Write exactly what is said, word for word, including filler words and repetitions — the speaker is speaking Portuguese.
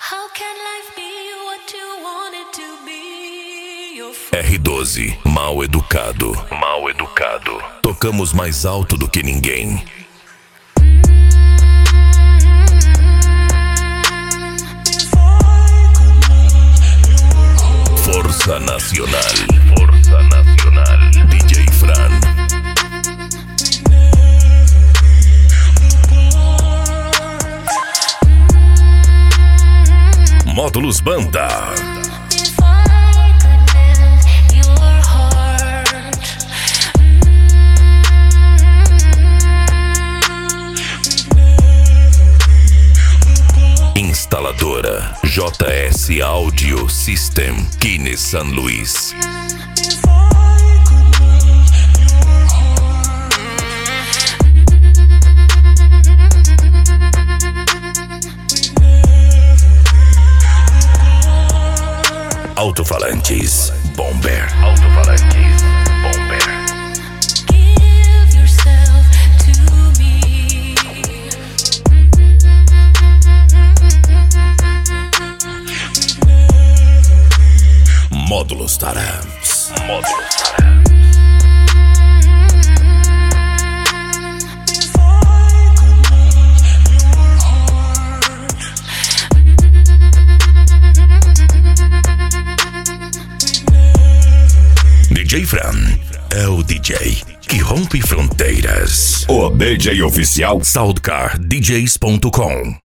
R doze, mal educado, mal educado. Tocamos mais alto do que ninguém. Força Nacional, Força Nacional. D J Fran. Módulos Banda. Instaladora J S Audio System, Kine San Luís. Alto-falantes Bomber. Alto-falantes Bomber. Give yourself to me. Módulos Tarams. Módulos Tarams. D J Fran é o D J que rompe fronteiras. O D J oficial Soundcar D Js ponto com.